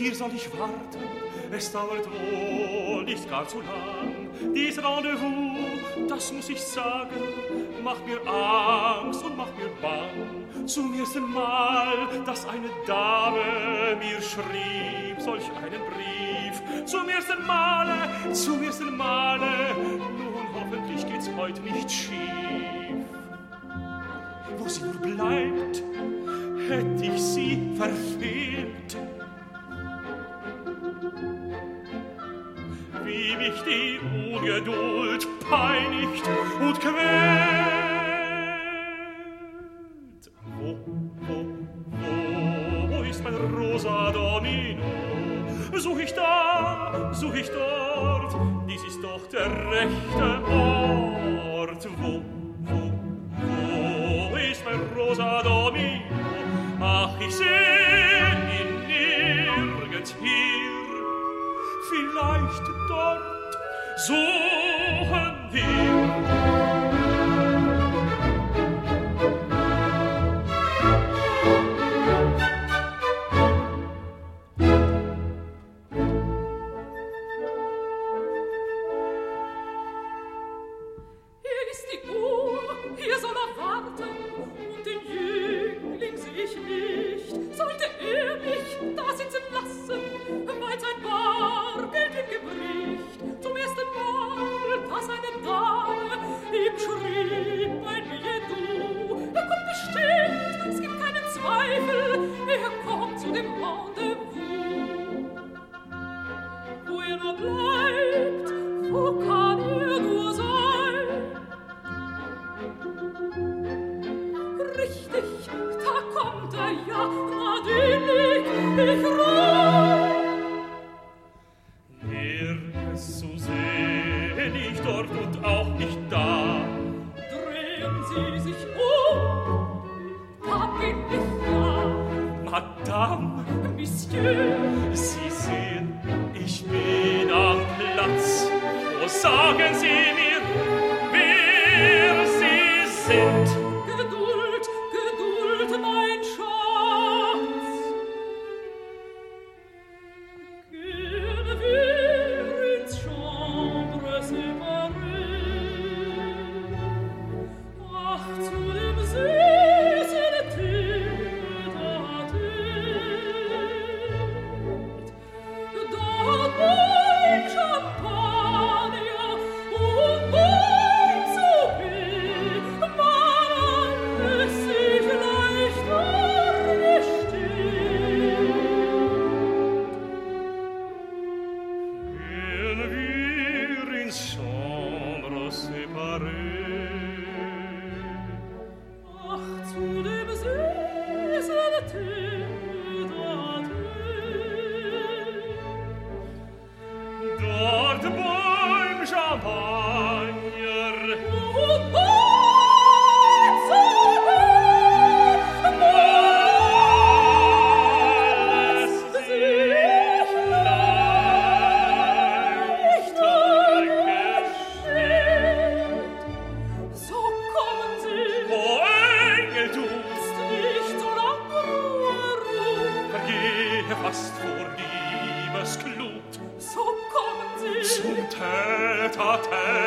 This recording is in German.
hier soll ich warten, es dauert wohl nicht gar zu lang. Dies Rendezvous, das muss ich sagen, macht mir Angst und macht mir bang. Zum ersten Mal, dass eine Dame mir schrieb solch einen Brief. Zum ersten Male, nun hoffentlich geht's heute nicht schief. Wo sie nur bleibt, hätt ich sie verfehlt. Wie mich die Ungeduld peinigt und quält. Wo ist mein rosa Domino? Such ich da, such ich dort, dies ist doch der rechte Ort. Wo ist mein rosa Domino? Ach, ich seh ihn nirgends hier. Vielleicht dort suchen wir. Hier ist die Uhr, hier soll warten, und den Jüngling seh ich nicht. Sollte mich da sitzen lassen, weil sein Bargeld ihm gebricht. Zum ersten Mal, dass eine Dame ihm schrieb ein Billet-doux. Kommt bestimmt, es gibt keinen Zweifel, kommt zu dem Rendezvous. Wo nur bleibt, wo kann nur sein? Richtig, da kommt ja, natürlich, ich rein. Nirgends zu sehen, nicht dort und auch nicht da. Drehen Sie sich da bin ich ja. Madame, Monsieur, Sie sehen, ich bin am Platz. Oh, sagen Sie mir, wer Sie sind. Geduld, mein Schatz. Gehen wir ins Chambre séparée. Ach, zu dem süßen Tête-à-Tête. Dort beim Champagner und beim Souper man alles sich leichter gesteht. Gehen wir ins Chambre séparée. Ach, zu dem süßen Tête-à-Tête. Dort beim Champagner Und beim Souper alles sich leichter gesteht. so kommen Sie, O Engel, du nicht so lange ruhen. vergehe fast vor Liebesglut So kommen Sie, zum Tête-à-Tête.